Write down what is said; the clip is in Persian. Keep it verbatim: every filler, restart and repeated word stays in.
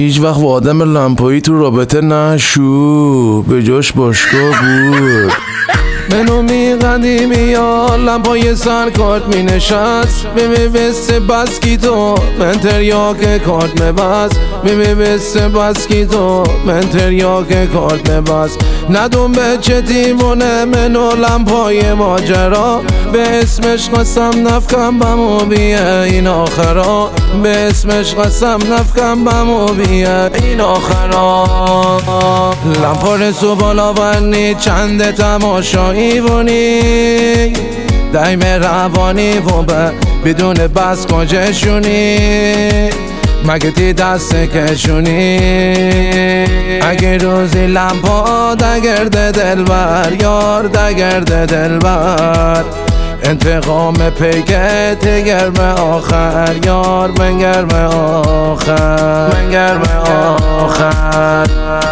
هیچ وقت با آدم لامپایی تو رابطه نشو، به جاش باشگاه بود. منو می قدیمی یا لامپای سر کارت می نشست، می می بسته بسکی تو من تریاک کارت می بس، می می بسته بسکی تو من تریاک کارت می بس. ندون به چه دیوونه منو لامپای ماجرا، به اسمش قسم نفکم بمو بیه این آخرا، به اسمش قسم نفکم بمو بیه این آخرا. لامپا رسو بالا ونی چند تماشایی ونی، دایم روانی و به بدون بس کجشونی، مگه تی دست کشونی. اگه روزی لامپا دگرده دلبر یار دگرده دلبر، انتقام پیکت گرم آخر یار من گرم آخر من گرم آخر.